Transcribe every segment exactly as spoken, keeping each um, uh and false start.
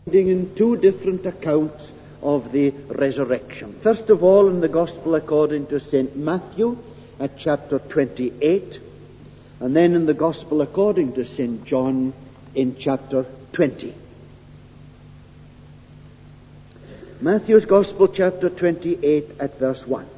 in two different accounts of the resurrection. First of all, in the Gospel according to Saint Matthew at chapter twenty-eight, and then in the Gospel according to Saint John in chapter twenty. Matthew's Gospel, chapter twenty-eight, at verse one.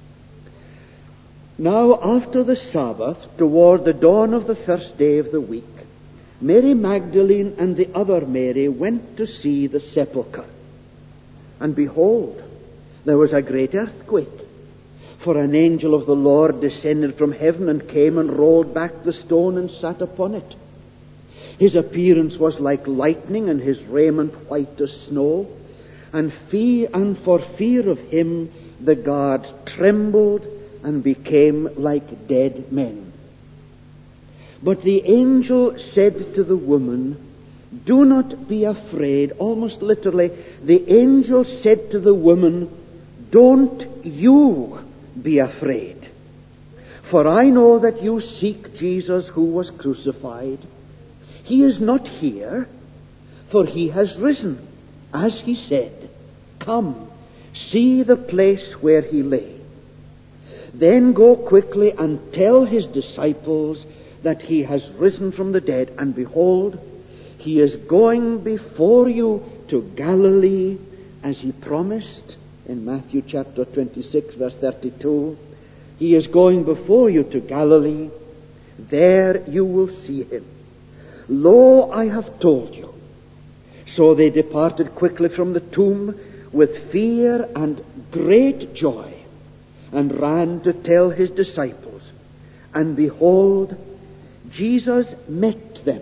Now after the Sabbath, toward the dawn of the first day of the week, Mary Magdalene and the other Mary went to see the sepulchre. And behold, there was a great earthquake, for an angel of the Lord descended from heaven and came and rolled back the stone and sat upon it. His appearance was like lightning, and his raiment white as snow. And, fear, and for fear of him the guards trembled and became like dead men. But the angel said to the woman, "Do not be afraid." Almost literally, the angel said to the woman, "Don't you be afraid. For I know that you seek Jesus who was crucified. He is not here, for he has risen, as he said. Come, see the place where he lay. Then go quickly and tell his disciples that he has risen from the dead, and behold, he is going before you to Galilee, as he promised in Matthew chapter twenty-six, verse thirty-two. He is going before you to Galilee. There you will see him. Lo, I have told you." So they departed quickly from the tomb with fear and great joy, and ran to tell his disciples. And behold, Jesus met them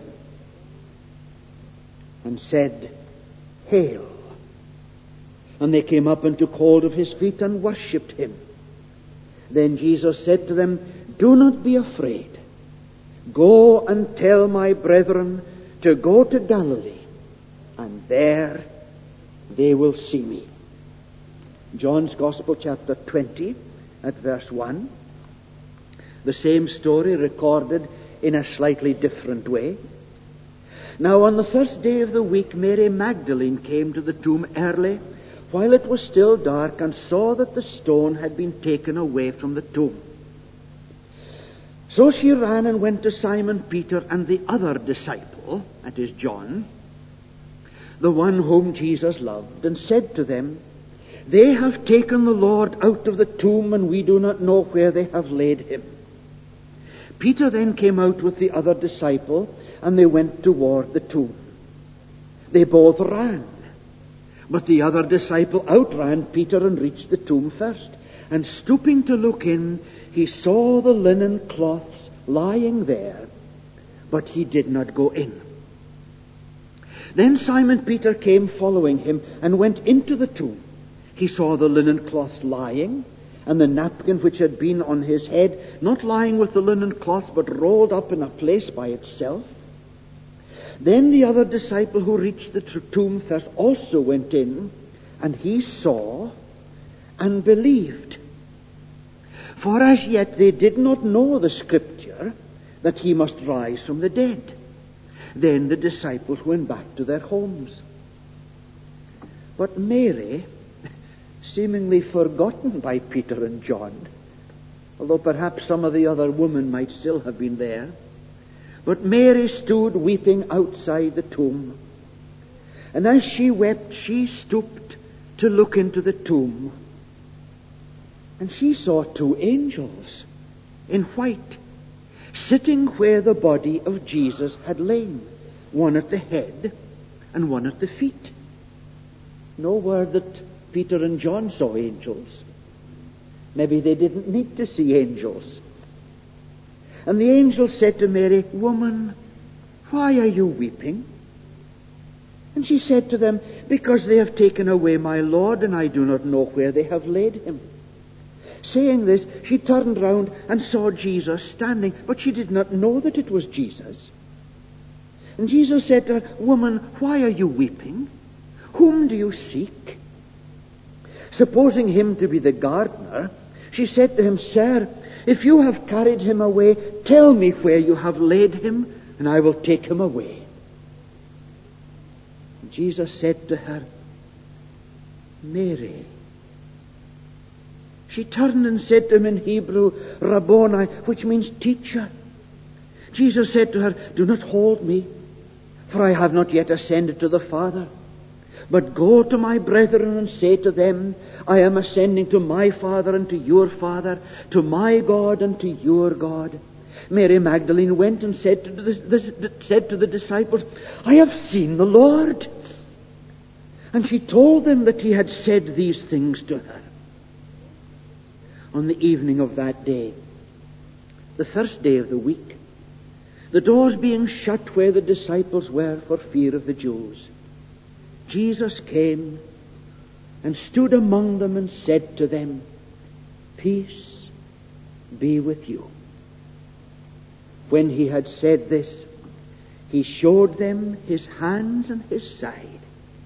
and said, "Hail." And they came up and took hold of his feet and worshipped him. Then Jesus said to them, "Do not be afraid. Go and tell my brethren to go to Galilee, and there they will see me." John's Gospel, chapter twenty, at verse one. The same story recorded in a slightly different way. Now on the first day of the week, Mary Magdalene came to the tomb early, while it was still dark, and saw that the stone had been taken away from the tomb. So she ran and went to Simon Peter and the other disciple, that is John, the one whom Jesus loved, and said to them, "They have taken the Lord out of the tomb, and we do not know where they have laid him." Peter then came out with the other disciple, and they went toward the tomb. They both ran, but the other disciple outran Peter and reached the tomb first. And stooping to look in, he saw the linen cloths lying there, but he did not go in. Then Simon Peter came following him and went into the tomb. He saw the linen cloths lying, and the napkin which had been on his head, not lying with the linen cloths, but rolled up in a place by itself. Then the other disciple who reached the tomb first also went in, and he saw and believed. For as yet they did not know the scripture that he must rise from the dead. Then the disciples went back to their homes. But Mary, seemingly forgotten by Peter and John, although perhaps some of the other women might still have been there, but Mary stood weeping outside the tomb. And as she wept, she stooped to look into the tomb. And she saw two angels in white, sitting where the body of Jesus had lain, one at the head and one at the feet. No word that Peter and John saw angels. Maybe they didn't need to see angels. And the angel said to Mary, "Woman, why are you weeping?" And she said to them, "Because they have taken away my Lord, and I do not know where they have laid him." Saying this, she turned round and saw Jesus standing, but she did not know that it was Jesus. And Jesus said to her, "Woman, why are you weeping? Whom do you seek?" Supposing him to be the gardener, she said to him, "Sir, if you have carried him away, tell me where you have laid him, and I will take him away." Jesus said to her, Mary. She turned and said to him in Hebrew, Rabboni, which means teacher. Jesus said to her, do not hold me, for I have not yet ascended to the Father. But go to my brethren and say to them, I am ascending to my Father and to your Father, to my God and to your God. Mary Magdalene went and said to the, the, said to the disciples, I have seen the Lord. And she told them that he had said these things to her. On the evening of that day, the first day of the week, the doors being shut where the disciples were for fear of the Jews, Jesus came and stood among them and said to them, Peace be with you. When he had said this, he showed them his hands and his side.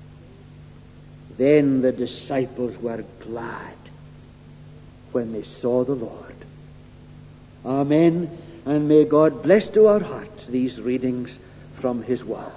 Then the disciples were glad when they saw the Lord. Amen. And may God bless to our hearts these readings from his word.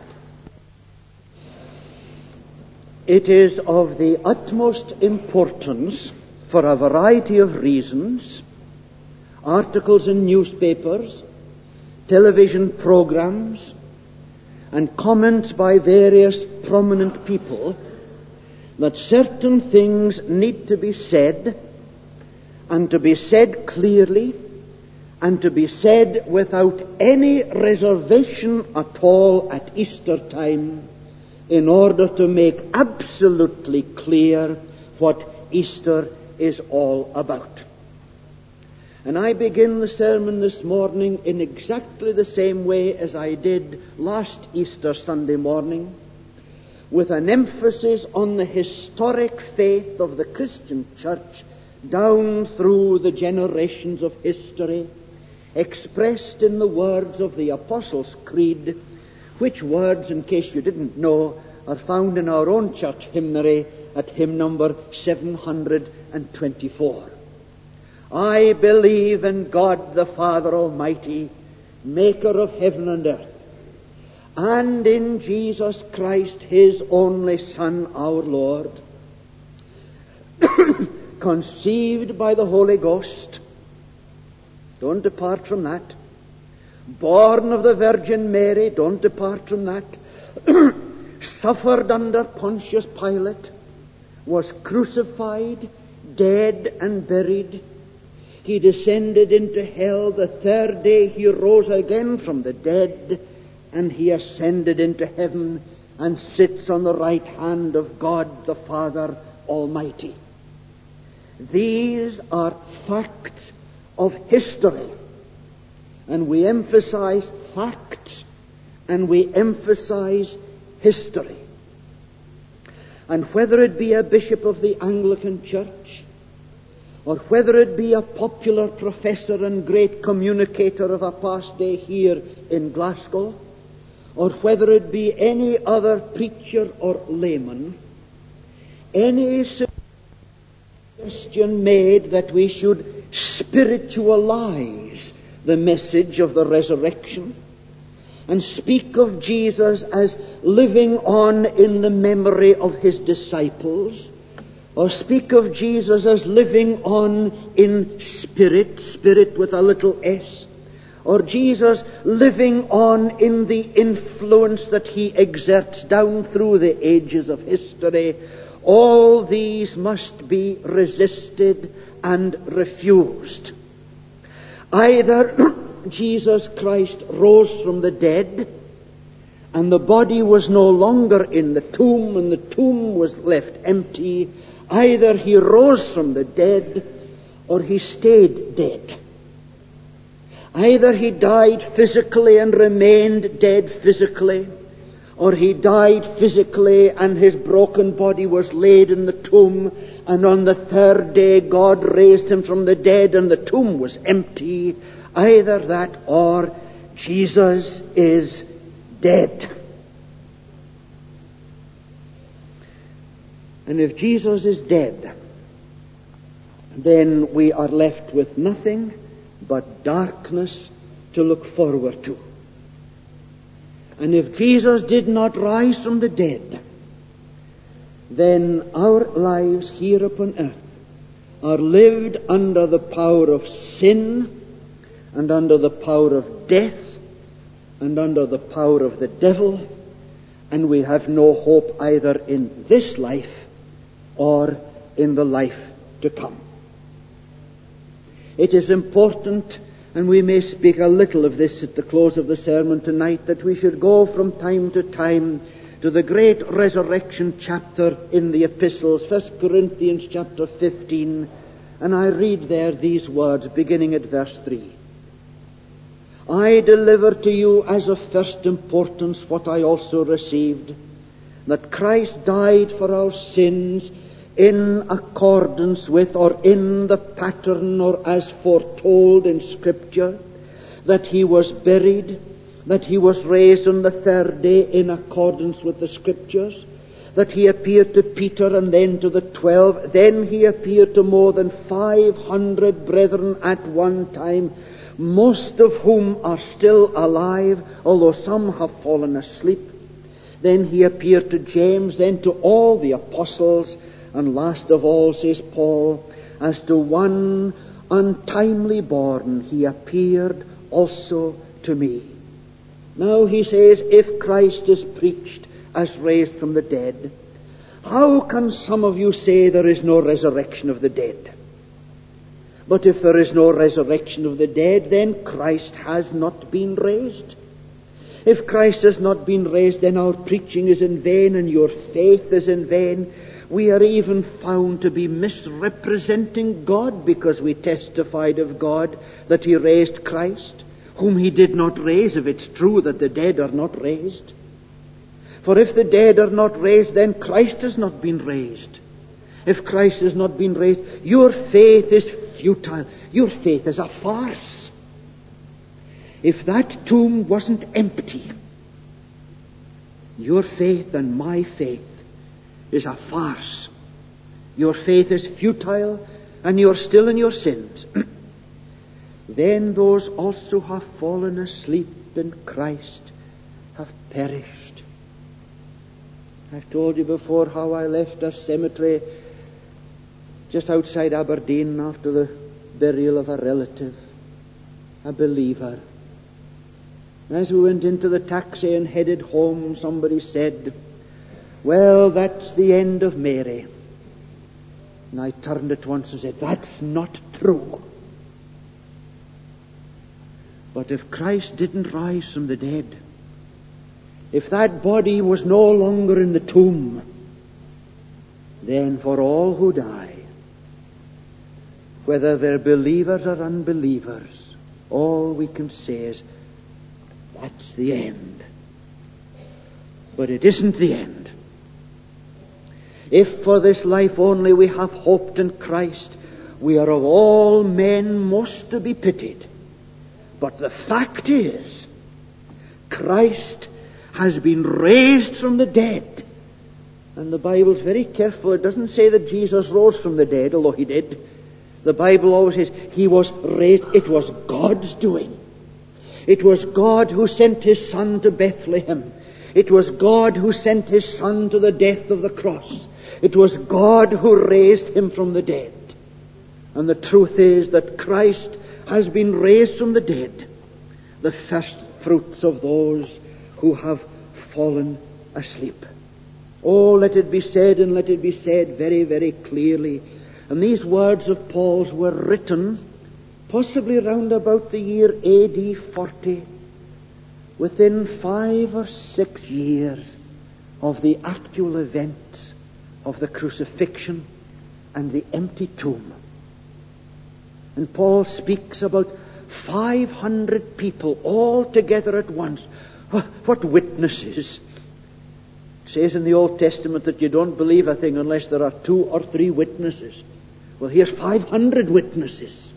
It is of the utmost importance, for a variety of reasons, articles in newspapers, television programs, and comments by various prominent people, that certain things need to be said, and to be said clearly, and to be said without any reservation at all at Easter time, in order to make absolutely clear what Easter is all about. And I begin the sermon this morning in exactly the same way as I did last Easter Sunday morning, with an emphasis on the historic faith of the Christian church down through the generations of history, expressed in the words of the Apostles' Creed, which words, in case you didn't know, are found in our own church hymnary at hymn number seven hundred twenty-four. I believe in God the Father Almighty, maker of heaven and earth, and in Jesus Christ, his only Son, our Lord, conceived by the Holy Ghost. Don't depart from that. Born of the Virgin Mary. Don't depart from that. Suffered under Pontius Pilate. Was crucified, dead, and buried. He descended into hell. The third day he rose again from the dead, and he ascended into heaven and sits on the right hand of God the Father Almighty. These are facts of history, and we emphasize facts and we emphasize history. And whether it be a bishop of the Anglican Church, or whether it be a popular professor and great communicator of a past day here in Glasgow, or whether it be any other preacher or layman, any suggestion made that we should spiritualize the message of the resurrection and speak of Jesus as living on in the memory of his disciples, or speak of Jesus as living on in spirit, spirit with a little s, or Jesus living on in the influence that he exerts down through the ages of history, all these must be resisted and refused. Either Jesus Christ rose from the dead, and the body was no longer in the tomb, and the tomb was left empty. Either he rose from the dead, or he stayed dead. Either he died physically and remained dead physically, or he died physically and his broken body was laid in the tomb, and on the third day God raised him from the dead and the tomb was empty. Either that or Jesus is dead. And if Jesus is dead, then we are left with nothing but darkness to look forward to. And if Jesus did not rise from the dead, then our lives here upon earth are lived under the power of sin and under the power of death and under the power of the devil, and we have no hope either in this life or in the life to come. It is important, and we may speak a little of this at the close of the sermon tonight, that we should go from time to time to the great resurrection chapter in the epistles, First Corinthians chapter fifteen, and I read there these words beginning at verse three. I deliver to you as of first importance what I also received, that Christ died for our sins in accordance with, or in the pattern, or as foretold in Scripture, that he was buried, that he was raised on the third day in accordance with the Scriptures, that he appeared to Peter and then to the twelve, then he appeared to more than five hundred brethren at one time, most of whom are still alive, although some have fallen asleep. Then he appeared to James, then to all the apostles, and last of all, says Paul, as to one untimely born, he appeared also to me. Now he says, if Christ is preached as raised from the dead, how can some of you say there is no resurrection of the dead? But if there is no resurrection of the dead, then Christ has not been raised. If Christ has not been raised, then our preaching is in vain and your faith is in vain. We are even found to be misrepresenting God, because we testified of God that he raised Christ, whom he did not raise, if it's true that the dead are not raised. For if the dead are not raised, then Christ has not been raised. If Christ has not been raised, your faith is futile. Your faith is a farce. If that tomb wasn't empty, your faith and my faith is a farce. Your faith is futile, and you're still in your sins. Then those also who have fallen asleep in Christ have perished. I've told you before how I left a cemetery just outside Aberdeen after the burial of a relative, a believer. As we went into the taxi and headed home, somebody said, well, that's the end of Mary. And I turned at once and said, that's not true. But if Christ didn't rise from the dead, if that body was no longer in the tomb, then for all who die, whether they're believers or unbelievers, all we can say is, that's the end. But it isn't the end. If for this life only we have hoped in Christ, we are of all men most to be pitied. But the fact is, Christ has been raised from the dead. And the Bible's very careful. It doesn't say that Jesus rose from the dead, although he did. The Bible always says he was raised. It was God's doing. It was God who sent his Son to Bethlehem. It was God who sent his Son to the death of the cross. It was God who raised him from the dead. And the truth is that Christ has been raised from the dead, the first fruits of those who have fallen asleep. Oh, let it be said, and let it be said very, very clearly. And these words of Paul's were written possibly round about the year A D forty, within five or six years of the actual events of the crucifixion and the empty tomb. And Paul speaks about five hundred people all together at once. What witnesses! It says in the Old Testament that you don't believe a thing unless there are two or three witnesses. Well, here's five hundred witnesses.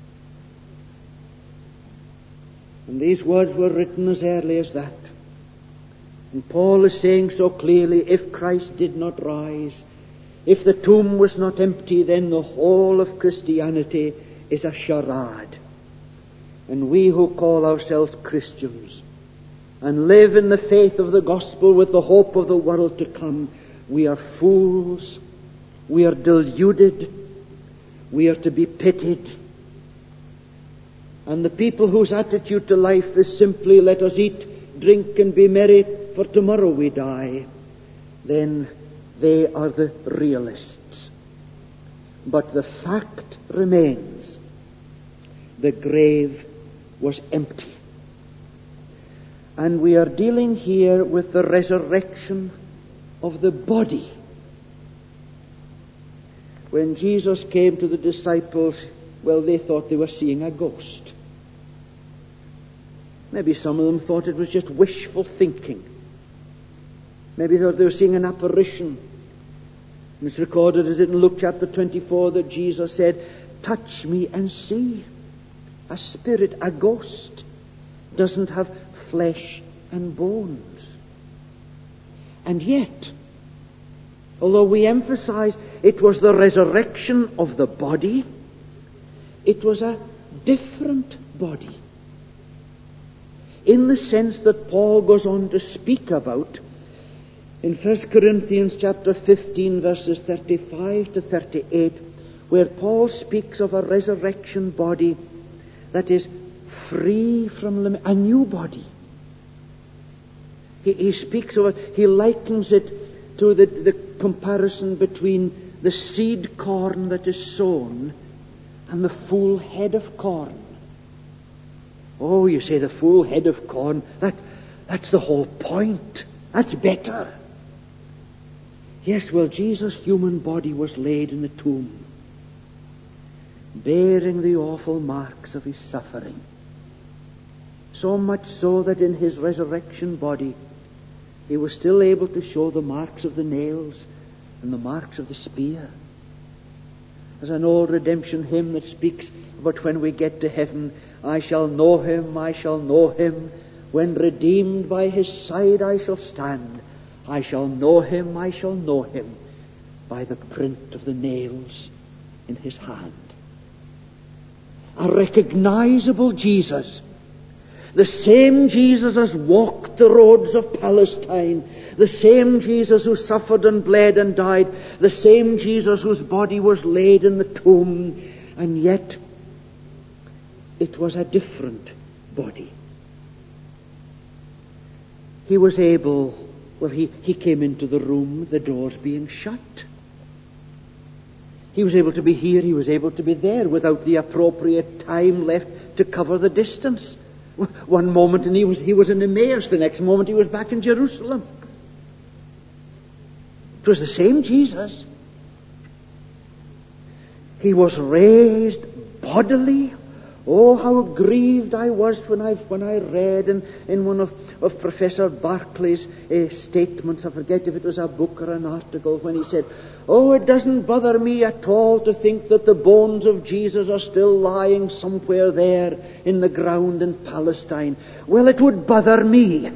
And these words were written as early as that. And Paul is saying so clearly, if Christ did not rise, if the tomb was not empty, then the whole of Christianity is a charade. And we who call ourselves Christians and live in the faith of the gospel with the hope of the world to come, We are fools. We are deluded. We are to be pitied. And the people whose attitude to life is simply, let us eat, drink, and be merry, for tomorrow we die, then they are the realists. But the fact remains, the grave was empty. And we are dealing here with the resurrection of the body. When Jesus came to the disciples, well, they thought they were seeing a ghost. Maybe some of them thought it was just wishful thinking. Maybe they thought they were seeing an apparition. And it's recorded as in Luke chapter twenty-four that Jesus said, "Touch me and see. A spirit, a ghost, doesn't have flesh and bones." And yet, although we emphasize it was the resurrection of the body, it was a different body. In the sense that Paul goes on to speak about in First Corinthians chapter fifteen, verses thirty-five to thirty-eight, where Paul speaks of a resurrection body that is free from limit, a new body. He, he speaks of it, he likens it to the, the comparison between the seed corn that is sown and the full head of corn. Oh, you say the full head of corn, that, that's the whole point. That's better. Yes, well, Jesus' human body was laid in the tomb, bearing the awful marks of his suffering. So much so that in his resurrection body, he was still able to show the marks of the nails and the marks of the spear. There's an old redemption hymn that speaks about when we get to heaven, I shall know him, I shall know him. When redeemed by his side I shall stand. I shall know him, I shall know him by the print of the nails in his hand. A recognizable Jesus. The same Jesus as walked the roads of Palestine. The same Jesus who suffered and bled and died. The same Jesus whose body was laid in the tomb. And yet, it was a different body. He was able, well, he, he came into the room, the doors being shut. He was able to be here, he was able to be there without the appropriate time left to cover the distance. One moment and he was, he was in Emmaus, the next moment he was back in Jerusalem. It was the same Jesus. He was raised bodily. Oh, how grieved I was when I when I read in, in one of, of Professor Barclay's uh, statements, I forget if it was a book or an article, when he said, oh, it doesn't bother me at all to think that the bones of Jesus are still lying somewhere there in the ground in Palestine. Well, it would bother me.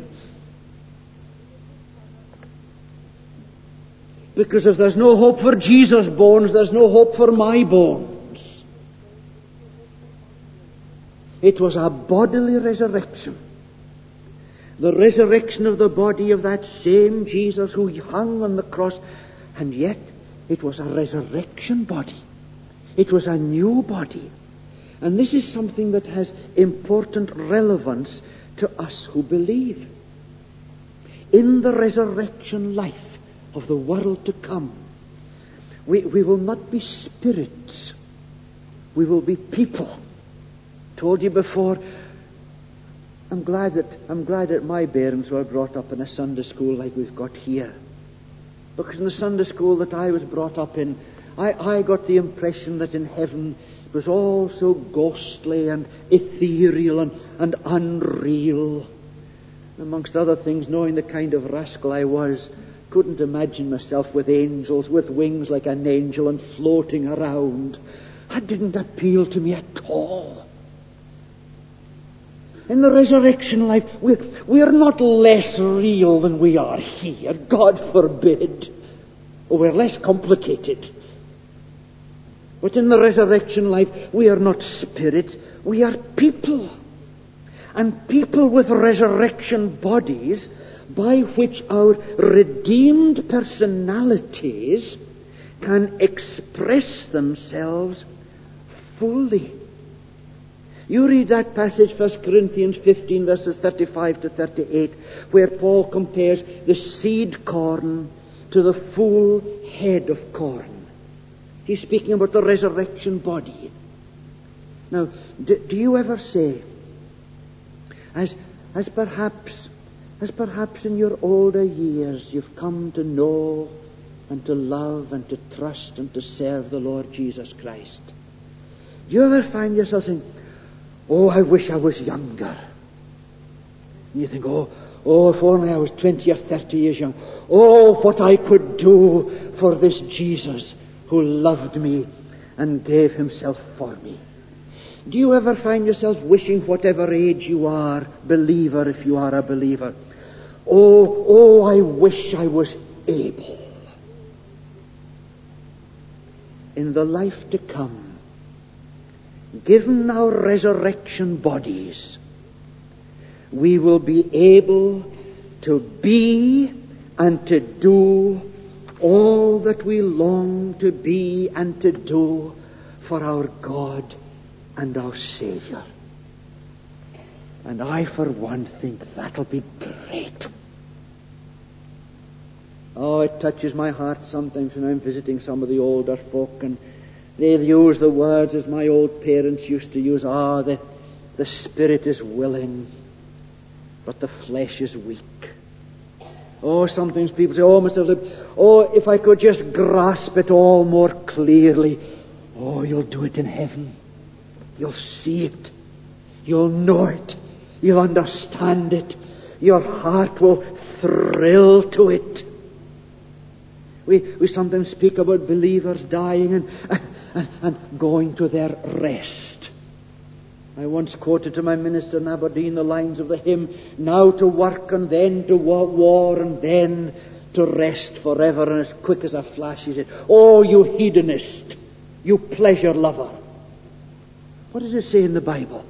Because if there's no hope for Jesus' bones, there's no hope for my bones. It was a bodily resurrection. The resurrection of the body of that same Jesus who hung on the cross. And yet, it was a resurrection body. It was a new body. And this is something that has important relevance to us who believe. In the resurrection life of the world to come, we, we will not be spirits. We will be people. Told you before, I'm glad that I'm glad that my parents were brought up in a Sunday school like we've got here. Because in the Sunday school that I was brought up in, I, I got the impression that in heaven it was all so ghostly and ethereal and, and unreal. Amongst other things, knowing the kind of rascal I was, couldn't imagine myself with angels, with wings like an angel and floating around. That didn't appeal to me at all. In the resurrection life, we're, we're not less real than we are here. God forbid. Or we're less complicated. But in the resurrection life, we are not spirits. We are people. And people with resurrection bodies by which our redeemed personalities can express themselves fully. You read that passage, First Corinthians fifteen, verses thirty-five to thirty-eight, where Paul compares the seed corn to the full head of corn. He's speaking about the resurrection body. Now, do, do you ever say, as, as perhaps, as perhaps in your older years you've come to know and to love and to trust and to serve the Lord Jesus Christ, do you ever find yourself saying, oh, I wish I was younger? And you think, oh, oh, if only I was twenty or thirty years young. Oh, what I could do for this Jesus who loved me and gave himself for me. Do you ever find yourself wishing, whatever age you are, believer if you are a believer, oh, oh, I wish I was able, in the life to come, given our resurrection bodies, we will be able to be and to do all that we long to be and to do for our God and our Savior. And I, for one, think that'll be great. Oh, it touches my heart sometimes when I'm visiting some of the older folk, and they use the words as my old parents used to use. Ah, oh, the, the spirit is willing, but the flesh is weak. Oh, sometimes people say, oh, Mister Lib, oh, if I could just grasp it all more clearly. Oh, you'll do it in heaven. You'll see it. You'll know it. You'll understand it. Your heart will thrill to it. We, we sometimes speak about believers dying and, and, and going to their rest. I once quoted to my minister in Aberdeen the lines of the hymn, now to work and then to war and then to rest forever. And as quick as a flash he said, oh, you hedonist, you pleasure lover. What does it say in the Bible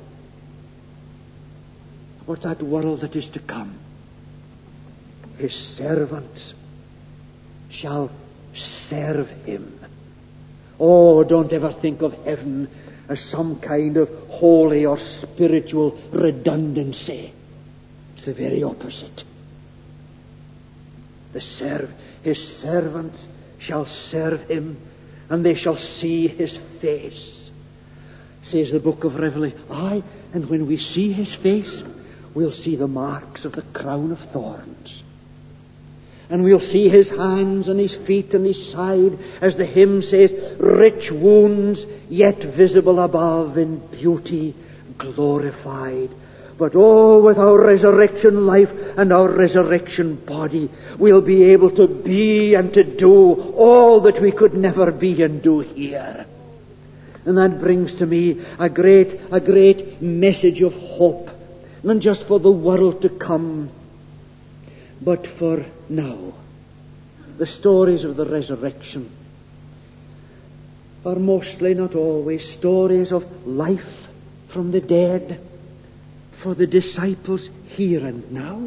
about that world that is to come? His servants shall serve him. Oh, don't ever think of heaven as some kind of holy or spiritual redundancy. It's the very opposite. The serv- his servants shall serve him, and they shall see his face. Says the book of Revelation. Aye, and when we see his face, we'll see the marks of the crown of thorns. And we'll see his hands and his feet and his side, as the hymn says, rich wounds, yet visible above in beauty glorified. But oh, with our resurrection life and our resurrection body, we'll be able to be and to do all that we could never be and do here. And that brings to me a great, a great message of hope, not just for the world to come, but for now. The stories of the resurrection are mostly, not always, stories of life from the dead for the disciples here and now.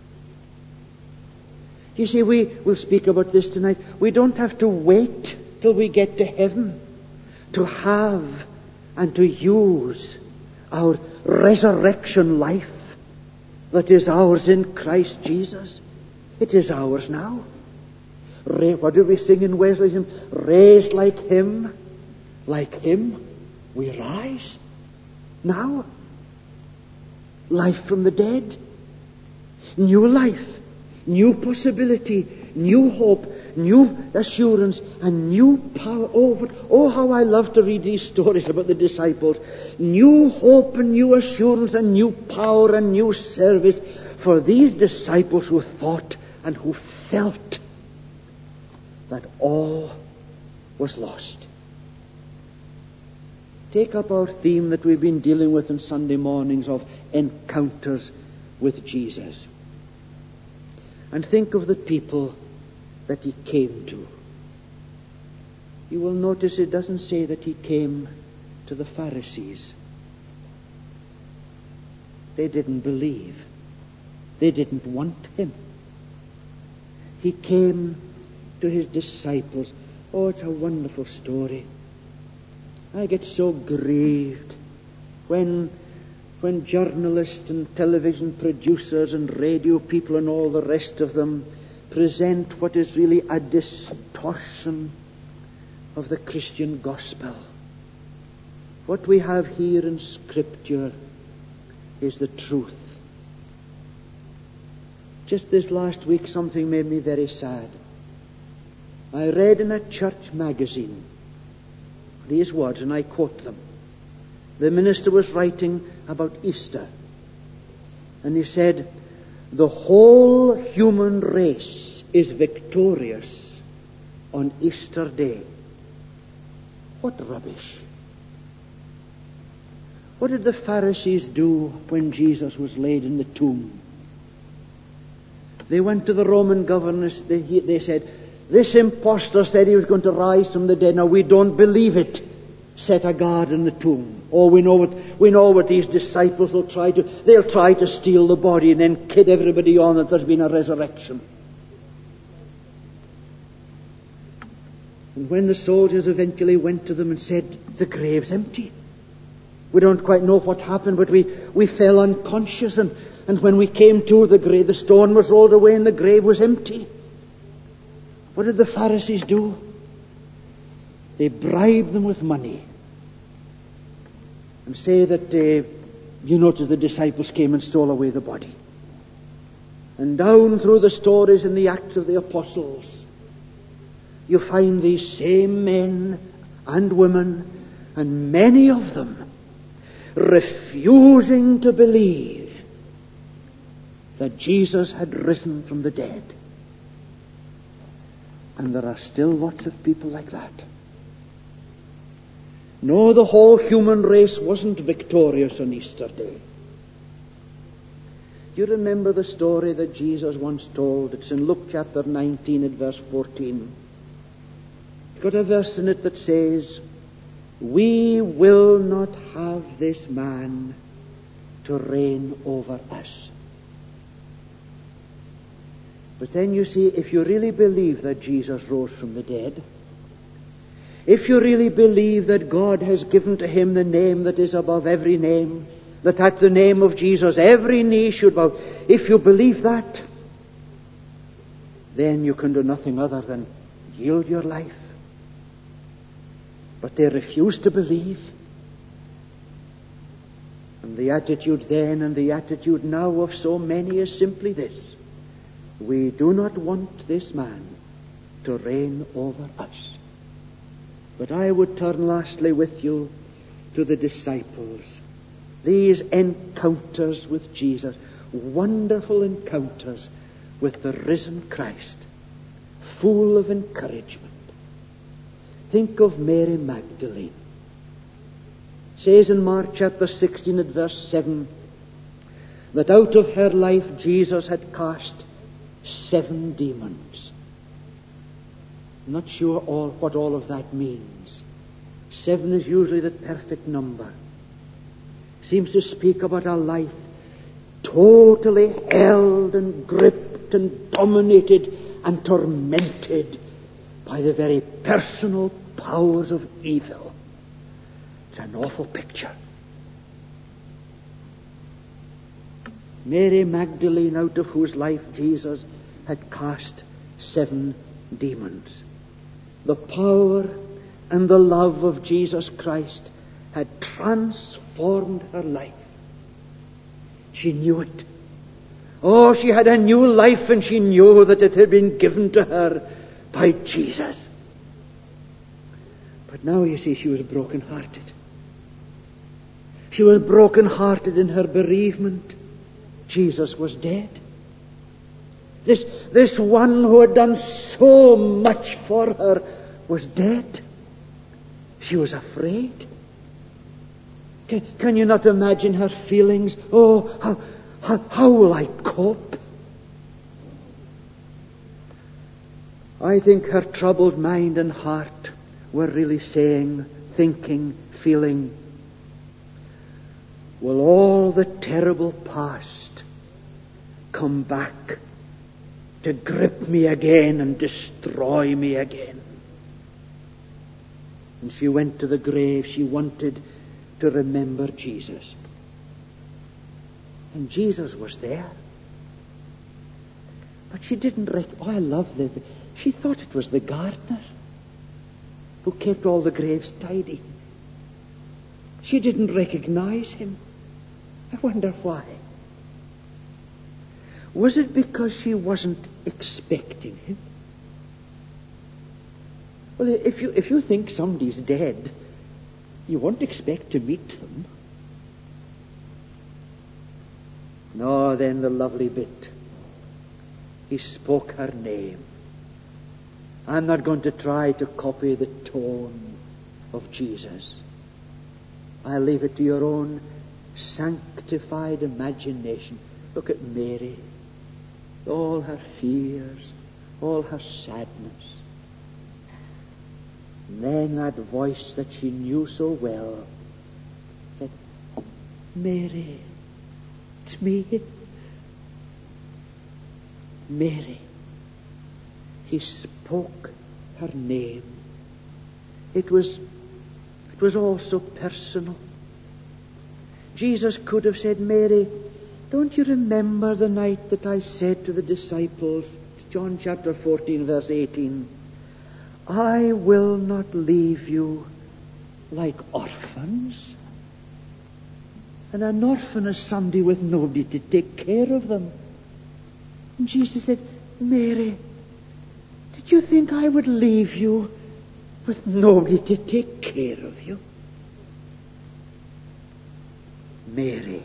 You see, we will speak about this tonight. We don't have to wait till we get to heaven to have and to use our resurrection life that is ours in Christ Jesus. It is ours now. Ra- what did we sing in Wesley's hymn? Raised like him, like him, we rise. Now, life from the dead, new life, new possibility, new hope, new assurance, and new power over. Oh, how I love to read these stories about the disciples. New hope and new assurance and new power and new service for these disciples who thought and who felt that all was lost. Take up our theme that we've been dealing with on Sunday mornings of encounters with Jesus. And think of the people that he came to. You will notice it doesn't say that he came to the Pharisees. They didn't believe. They didn't want him. he came to his disciples. Oh, it's a wonderful story. I get so grieved when when journalists and television producers and radio people and all the rest of them present what is really a distortion of the Christian gospel. What we have here in Scripture is the truth. Just this last week something made me very sad. I read in a church magazine these words, and I quote them. The minister was writing about Easter, and he said, "The whole human race is victorious on Easter Day." What rubbish! What did the Pharisees do when Jesus was laid in the tomb? They went to the Roman governors. They, they said, "This impostor said he was going to rise from the dead. Now we don't believe it. Set a guard in the tomb. Oh, we know what we know what these disciples will try to. They'll try to steal the body and then kid everybody on that there's been a resurrection." And when the soldiers eventually went to them and said, "The grave's empty. We don't quite know what happened, but we, we fell unconscious, and, and when we came to the grave, the stone was rolled away and the grave was empty." What did the Pharisees do? They bribed them with money and say that, uh, you notice the disciples came and stole away the body. And down through the stories in the Acts of the Apostles, you find these same men and women, and many of them, refusing to believe that Jesus had risen from the dead. And there are still lots of people like that. No, the whole human race wasn't victorious on Easter Day. Do you remember the story that Jesus once told? It's in Luke chapter nineteen at verse fourteen. It's got a verse in it that says, "We will not have this man to reign over us." But then you see, if you really believe that Jesus rose from the dead, if you really believe that God has given to him the name that is above every name, that at the name of Jesus every knee should bow, if you believe that, then you can do nothing other than yield your life. But they refuse to believe. And the attitude then and the attitude now of so many is simply this: we do not want this man to reign over us. But I would turn lastly with you to the disciples. These encounters with Jesus, wonderful encounters with the risen Christ, full of encouragement. Think of Mary Magdalene. It says in Mark chapter sixteen at verse seven that out of her life Jesus had cast seven demons. I'm not sure all what all of that means. Seven is usually the perfect number. Seems to speak about a life totally held and gripped and dominated and tormented by the very personal powers of evil. It's an awful picture. Mary Magdalene, out of whose life Jesus had cast seven demons. The power and the love of Jesus Christ had transformed her life. She knew it. Oh, she had a new life, and she knew that it had been given to her by Jesus. But now, you see, she was broken-hearted. She was broken-hearted in her bereavement. Jesus was dead. This, this one who had done so much for her was dead. She was afraid. Can, can you not imagine her feelings? Oh, how, how, how will I cope? I think her troubled mind and heart were really saying, thinking, feeling, will all the terrible past come back to grip me again and destroy me again. And she went to the grave. She wanted to remember Jesus. And Jesus was there. But she didn't recognize. Oh, I love this. She thought it was the gardener who kept all the graves tidy. She didn't recognize him. I wonder why. Was it because she wasn't expecting him? Well, if you if you think somebody's dead, you won't expect to meet them. No, then the lovely bit. He spoke her name. I'm not going to try to copy the tone of Jesus. I'll leave it to your own sanctified imagination. Look at Mary. All her fears, all her sadness. And then that voice that she knew so well said, Mary, it's me. Mary. He spoke her name. It was, it was all so personal. Jesus could have said, Mary, don't you remember the night that I said to the disciples, it's John chapter fourteen, verse eighteen, I will not leave you like orphans. And an orphan is somebody with nobody to take care of them. And Jesus said, Mary, did you think I would leave you with nobody to take care of you? Mary,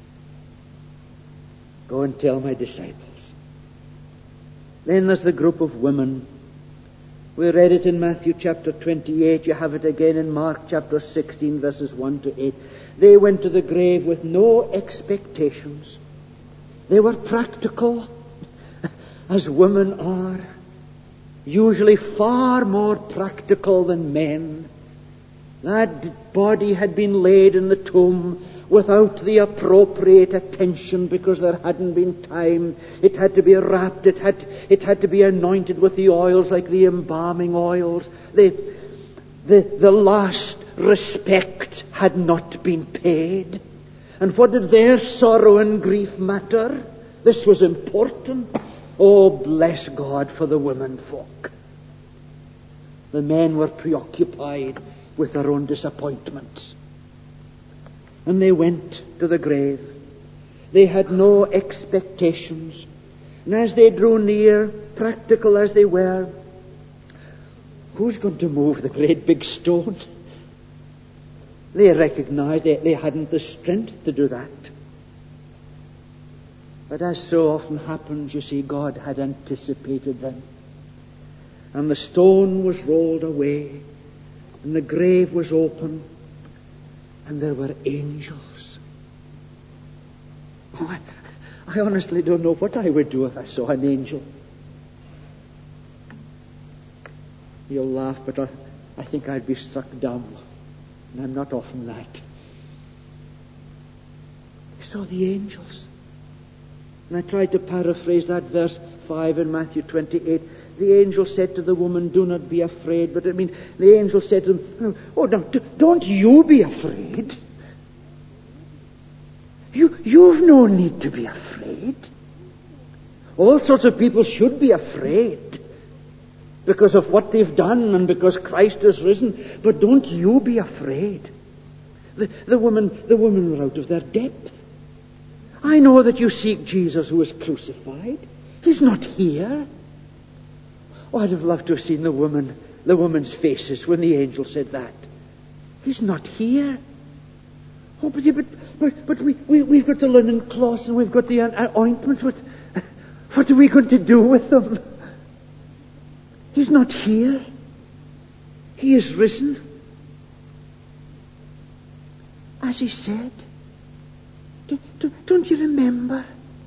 go and tell my disciples. Then there's the group of women. We read it in Matthew chapter twenty-eight. You have it again in Mark chapter sixteen, verses one to eight. They went to the grave with no expectations. They were practical, as women are, usually far more practical than men. That body had been laid in the tomb without the appropriate attention because there hadn't been time. It had to be wrapped. It had, it had to be anointed with the oils like the embalming oils. The, the, the last respect had not been paid. And what did their sorrow and grief matter? This was important. Oh, bless God for the women folk. The men were preoccupied with their own disappointments. And they went to the grave. They had no expectations. And as they drew near, practical as they were, who's going to move the great big stone? They recognized they, they hadn't the strength to do that. But as so often happens, you see, God had anticipated them. And the stone was rolled away, and the grave was open, and there were angels. Oh, I, I honestly don't know what I would do if I saw an angel. You'll laugh, but I, I think I'd be struck dumb. And I'm not often that. I saw the angels. And I tried to paraphrase that verse five in Matthew twenty-eight. The angel said to the woman, do not be afraid. But I mean, the angel said to them, oh, don't, don't you be afraid. You, you've no need to be afraid. All sorts of people should be afraid because of what they've done and because Christ has risen. But don't you be afraid. The, the woman, the women were out of their depth. I know that you seek Jesus who was crucified. He's not here. Oh, I'd have loved to have seen the woman, the woman's faces when the angel said that. He's not here. Oh, but, but, but, but we, we, we've got the linen cloths and we've got the ointments. What, what are we going to do with them? He's not here. He is risen. As he said. Don't, don't, don't you remember?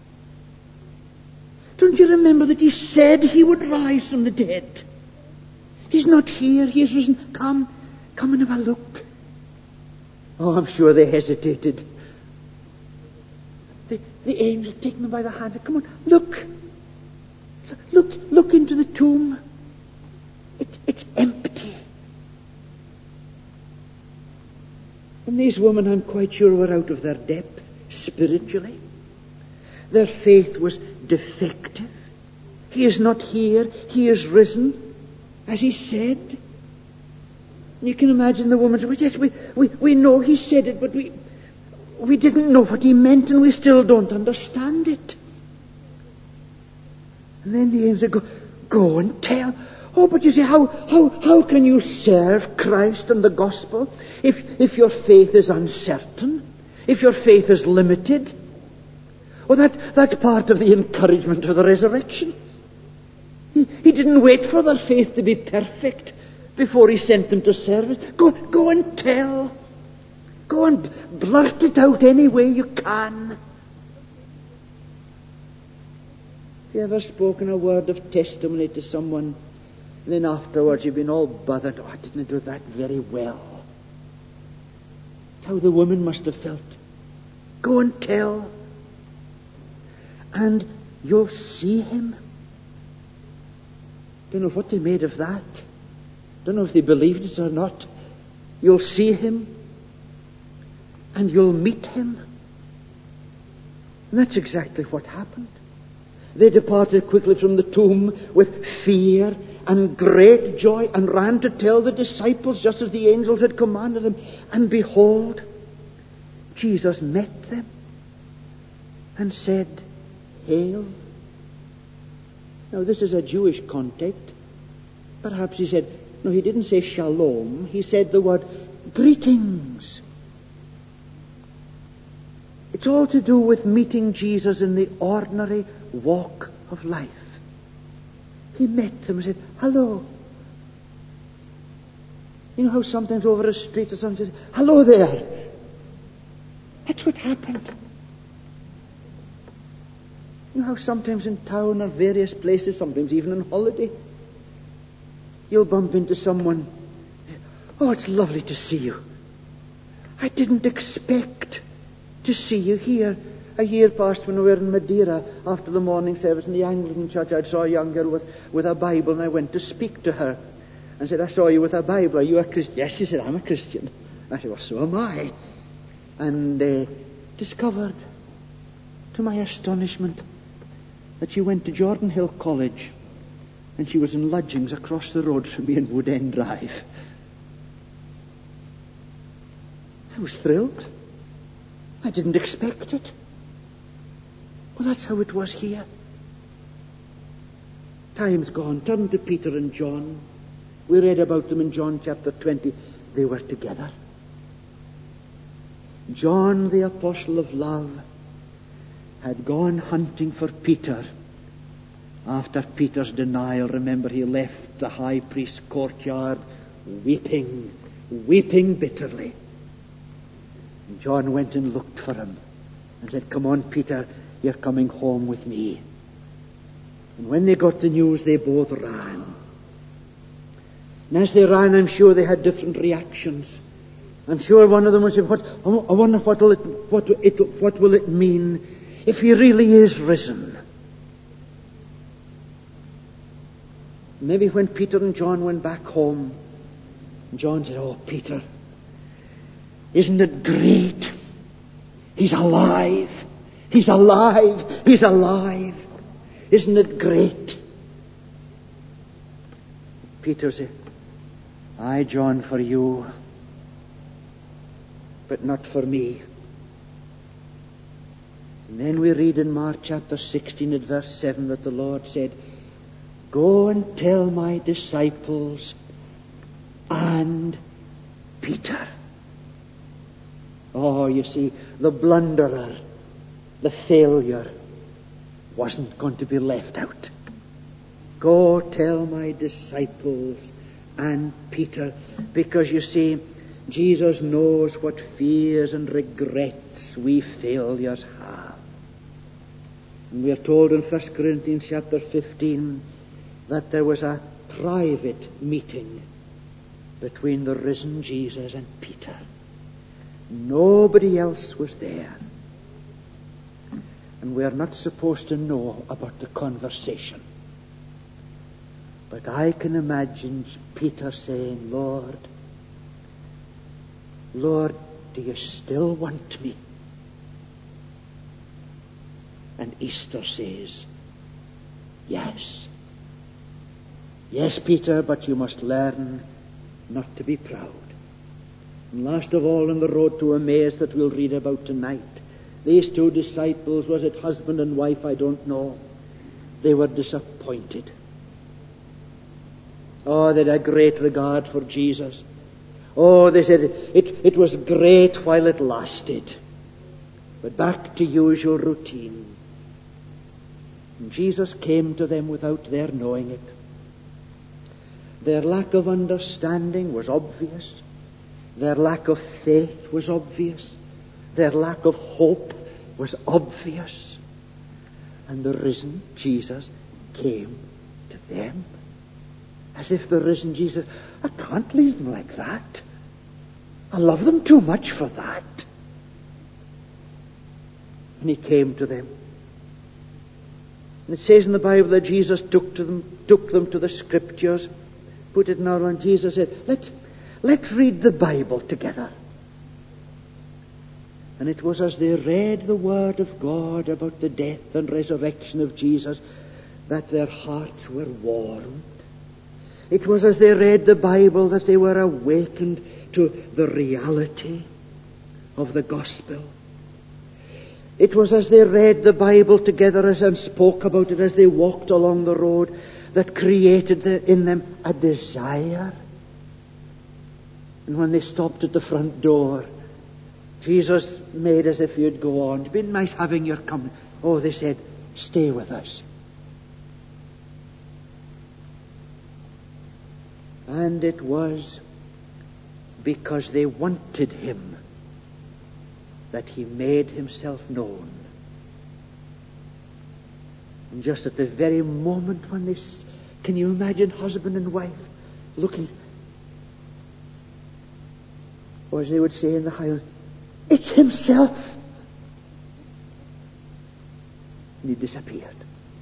Don't you remember that he said he would rise from the dead? He's not here. He is risen. Come, come and have a look. Oh, I'm sure they hesitated. The, the angel taking them by the hand. Come on, look. look into the tomb. It, it's empty. And these women, I'm quite sure, were out of their depth spiritually. Their faith was defective. He is not here. He is risen, as he said. You can imagine the woman saying, yes, we, we, we know he said it, but we, we didn't know what he meant, and we still don't understand it. And then the angel go, go and tell. Oh, but you see, how, how, how can you serve Christ and the gospel if, if your faith is uncertain, if your faith is limited? Well, that, that's part of the encouragement of the resurrection. He, he didn't wait for their faith to be perfect before he sent them to service. Go, go and tell. Go and blurt it out any way you can. Have you ever spoken a word of testimony to someone, and then afterwards you've been all bothered? Oh, I didn't do that very well. That's how the woman must have felt. Go and tell. And you'll see him. Don't know what they made of that. Don't know if they believed it or not. You'll see him. And you'll meet him. And that's exactly what happened. They departed quickly from the tomb with fear and great joy, and ran to tell the disciples just as the angels had commanded them. And behold, Jesus met them and said, Hail. Now this is a Jewish context. Perhaps he said, no, he didn't say shalom. He said the word greetings. It's all to do with meeting Jesus in the ordinary walk of life. He met them and said, hello. You know how sometimes over a street or something says, hello there. That's what happened. You know how sometimes in town or various places, sometimes even on holiday, you'll bump into someone. Oh, it's lovely to see you. I didn't expect to see you here. A year passed when we were in Madeira after the morning service in the Anglican church. I saw a young girl with, with a Bible, and I went to speak to her and said, I saw you with a Bible. Are you a Christian? Yes, she said, I'm a Christian. I said, well, so am I. And uh, discovered, to my astonishment, that she went to Jordan Hill College, and she was in lodgings across the road from me in Wood End Drive. I was thrilled. I didn't expect it. Well, that's how it was here. Time's gone. Turn to Peter and John. We read about them in John chapter twenty. They were together. John, the apostle of love, had gone hunting for Peter. After Peter's denial, remember, he left the high priest's courtyard weeping, weeping bitterly. And John went and looked for him and said, come on, Peter, you're coming home with me. And when they got the news, they both ran. And as they ran, I'm sure they had different reactions. I'm sure one of them was saying, what, I wonder what will it, what, it, what will it mean if he really is risen? Maybe when Peter and John went back home, John said, oh, Peter, isn't it great? He's alive. He's alive. He's alive. Isn't it great? Peter said, aye, John, for you, but not for me. And then we read in Mark chapter sixteen at verse seven that the Lord said, go and tell my disciples and Peter. Oh, you see, the blunderer, the failure, wasn't going to be left out. Go tell my disciples and Peter, because you see, Jesus knows what fears and regrets we failures have. And we are told in First Corinthians chapter fifteen that there was a private meeting between the risen Jesus and Peter. Nobody else was there. And we are not supposed to know about the conversation. But I can imagine Peter saying, Lord, Lord, do you still want me? And Easter says, yes. Yes, Peter, but you must learn not to be proud. And last of all, on the road to Emmaus that we'll read about tonight, these two disciples, was it husband and wife, I don't know, they were disappointed. Oh, they had a great regard for Jesus. Oh, they said it, it was great while it lasted. But back to usual routine. And Jesus came to them without their knowing it. Their lack of understanding was obvious. Their lack of faith was obvious. Their lack of hope was obvious. And the risen Jesus came to them. As if the risen Jesus, I can't leave them like that. I love them too much for that. And he came to them. And it says in the Bible that Jesus took to them, took them to the Scriptures, put it in our hand. Jesus said, let's, let's read the Bible together. And it was as they read the Word of God about the death and resurrection of Jesus that their hearts were warmed. It was as they read the Bible that they were awakened to the reality of the gospel. It was as they read the Bible together as and spoke about it as they walked along the road that created the, in them a desire. And when they stopped at the front door, Jesus made as if you'd go on. It's been nice having your company. Oh, they said, stay with us. And it was because they wanted him that he made himself known. And just at the very moment when this, can you imagine husband and wife looking, or as they would say in the Highlands, it's himself. And he disappeared.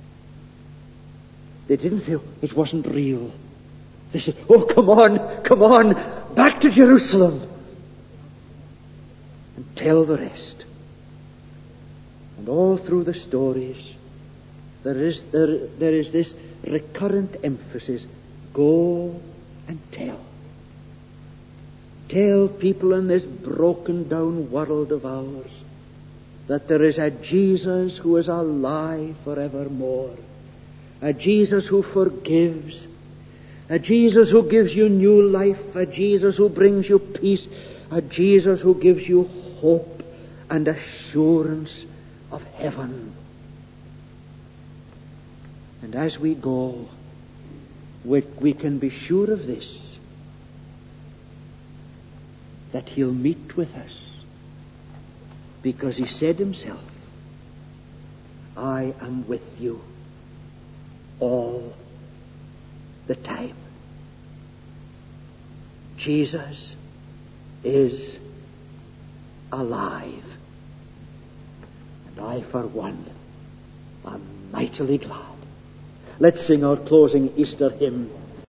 They didn't say it wasn't real. They said, oh, come on, come on, back to Jerusalem. And tell the rest. And all through the stories, there is, there, there is this recurrent emphasis, go and tell. Tell people in this broken down world of ours that there is a Jesus who is alive forevermore. A Jesus who forgives. A Jesus who gives you new life. A Jesus who brings you peace. A Jesus who gives you hope and assurance of heaven. And as we go, we, we can be sure of this, that he'll meet with us, because he said himself, I am with you all the time. Jesus is alive. And I, for one, am mightily glad. Let's sing our closing Easter hymn.